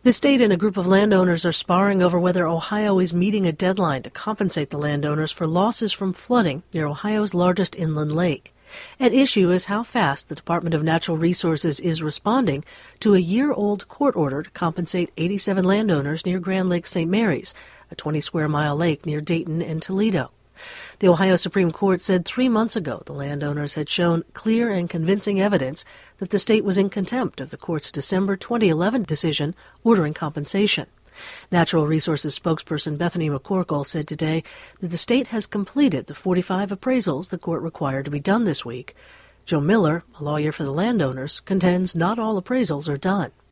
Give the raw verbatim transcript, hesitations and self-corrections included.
The state and a group of landowners are sparring over whether Ohio is meeting a deadline to compensate the landowners for losses from flooding near Ohio's largest inland lake. At issue is how fast the Department of Natural Resources is responding to a year-old court order to compensate eighty-seven landowners near Grand Lake Saint Mary's, a twenty-square-mile lake near Dayton and Toledo. The Ohio Supreme Court said three months ago the landowners had shown clear and convincing evidence that the state was in contempt of the court's December twenty eleven decision ordering compensation. Natural Resources spokesperson Bethany McCorkle said today that the state has completed the forty-five appraisals the court required to be done this week. Joe Miller, a lawyer for the landowners, contends not all appraisals are done.